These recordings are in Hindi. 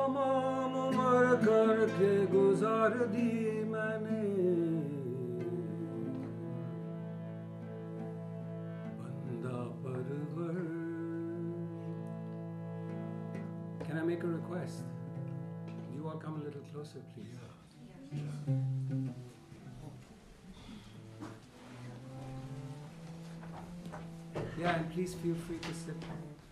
तमाम उम्र करके गुजार दी मैंने, बंदा परवर। Can I make a request? You all come a little closer, please. Yeah, and please feel free to sit.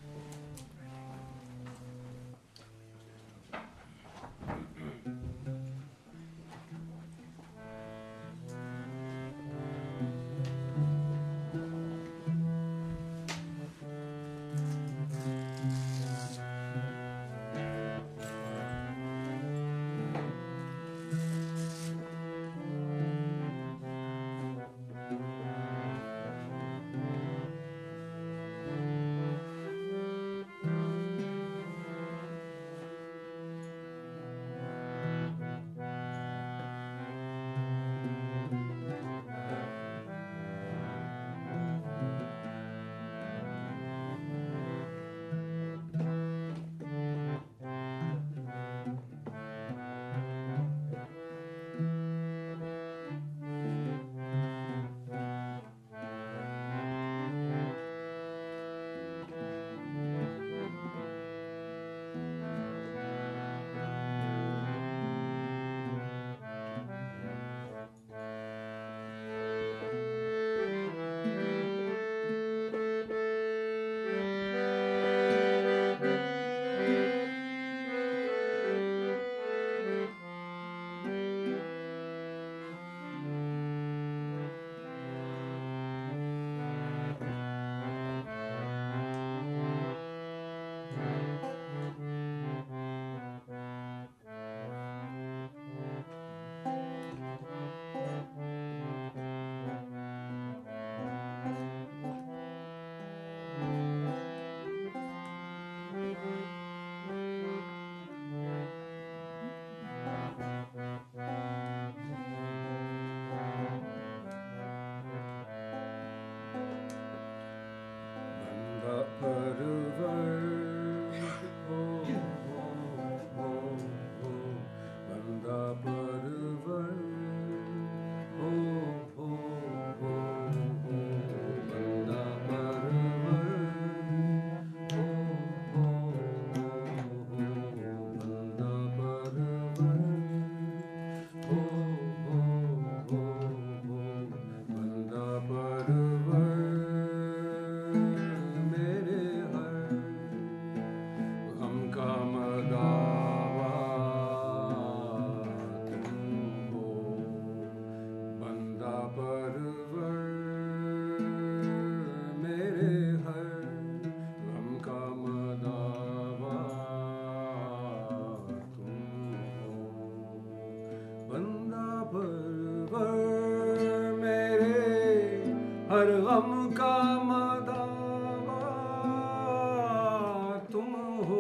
हर गम का मदावा तुम हो,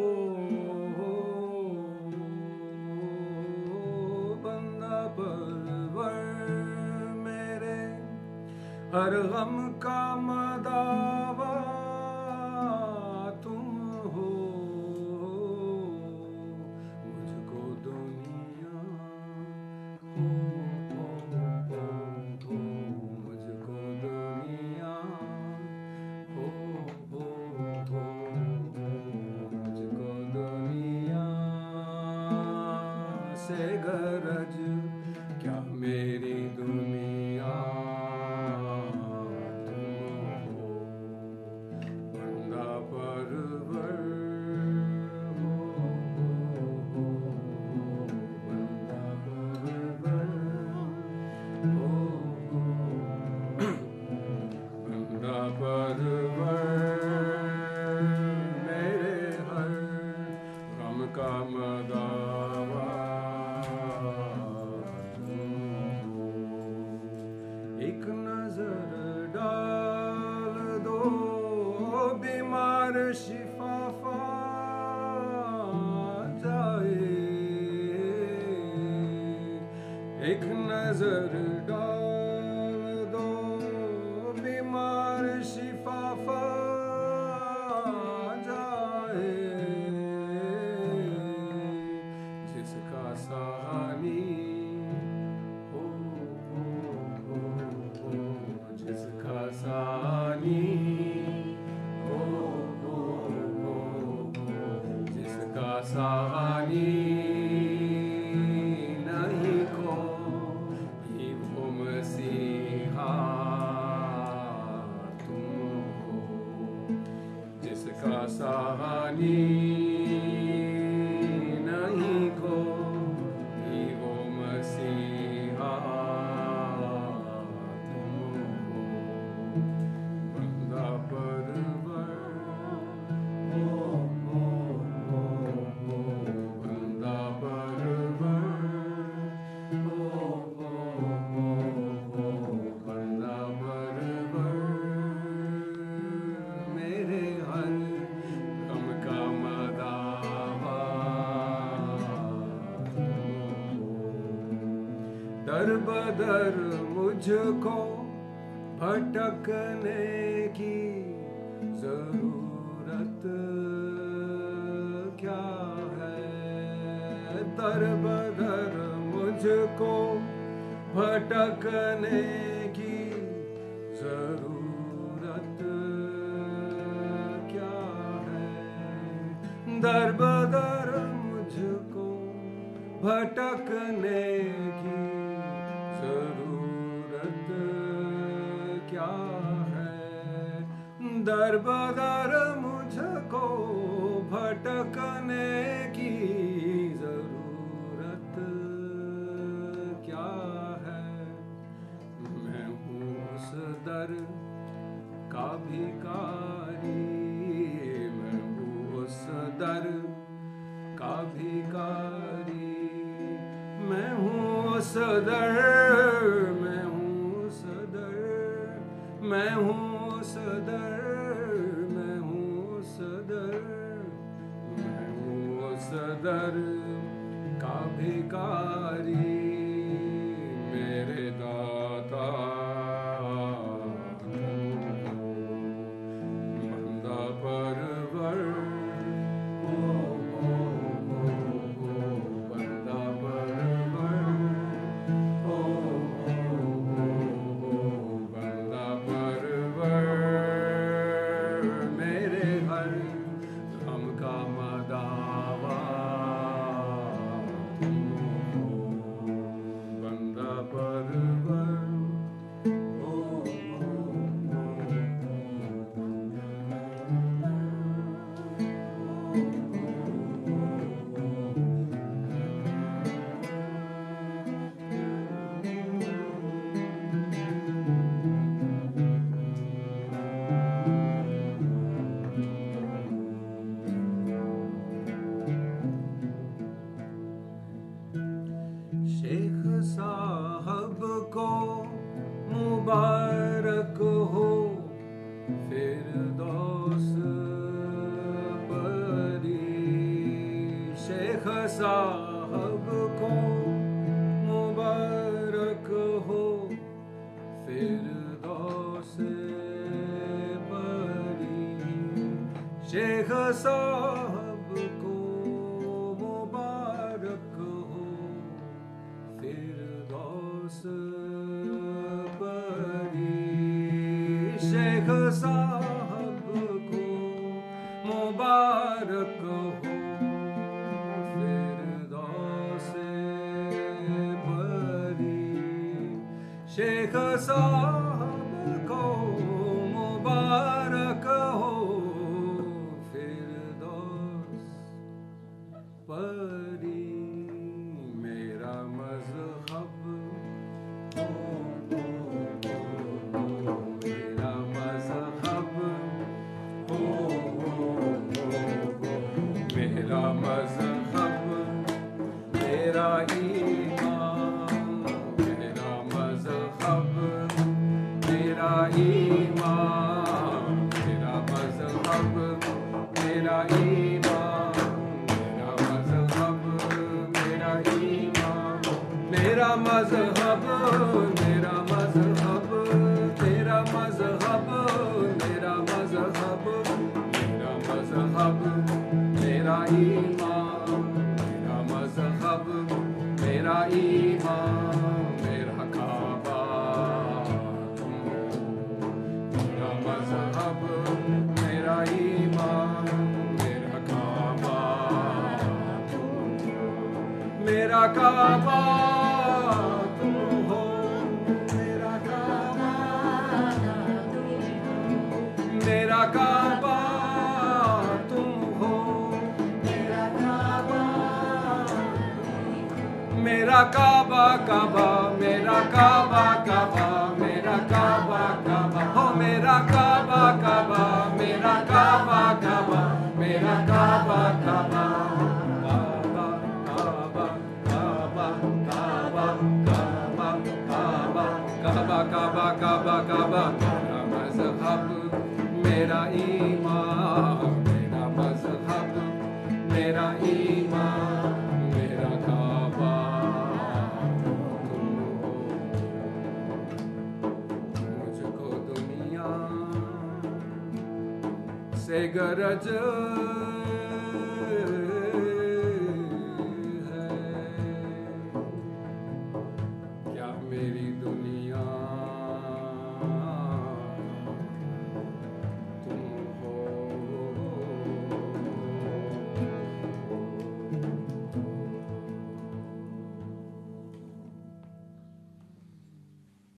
बंदा परवर मेरे हर गम का मदावा तुम हो। मुझको दुनिया हो, मुझको दुनिया हो, मुझको दुनिया से गरज क्या मेरी दुनिया तुम हो, बंदा परवर हो, बंदा परवर हो, बंदा परवर मेरे हर गम का मदावा तुम हो। एक नजर डाल दो बीमार शिफा पा जाए, एक नजर डाल दो बीमार शिफा पा जाए। सानी जिसका सानी नहीं कोई वो मसीहा तुम हो जिसका सानी नहीं कोई वो मसीहा तुम हो बंदा परवर बंदा परवर बंदा परवर मेरे हर गम का मदावा दर बदर मुझको भटकने की जरूरत क्या है दर बदर मुझको भटकने की जरूरत क्या है दर बदर मुझको भटकने की जरूरत क्या है दर बदर मुझको भटकने की जरूरत क्या है मैं हूँ उस दर का भिखारी मैं हूँ उस दर का भिखारी मैं हूँ उस दर मैं हूँ उस दर मैं हूँ उस दर मैं हूँ उस दर मैं हूँ उस दर का भिखारी मेरे दाता बंदा परवर बंदा परवर बंदा परवर मेरे हर गम का मदावा बंदा परवर शेख साहब को मुबारक हो फिरदौस परी शेख साहब को मुबारक हो फिरदौस परी शेख साहब को मुबारक हो फिरदौस परी शेख साहब को मुबारक हो फिरदौस परी शेख साहब को मुबारक हो फिरदौस परी मेरा मज़हब मेरा मज़हब मेरा मज़हब मेरा ईमान मेरा मज़हब काबा तुम हो, मेरा काबा मेरा काबा तुम हो, मेरा काबा मेरा काबा काबा मेरा काबा काबा मेरा काबा काबा हो, मेरा काबा काबा मेरा काबा काबा मेरा काबा काबा काबा काबा काबा काबा काबा काबा काबा काबा मेरा मज़हब मेरा ईमान, मेरा मज़हब मेरा ईमान, मेरा काबा तुम हो। मुझको दुनिया से गरज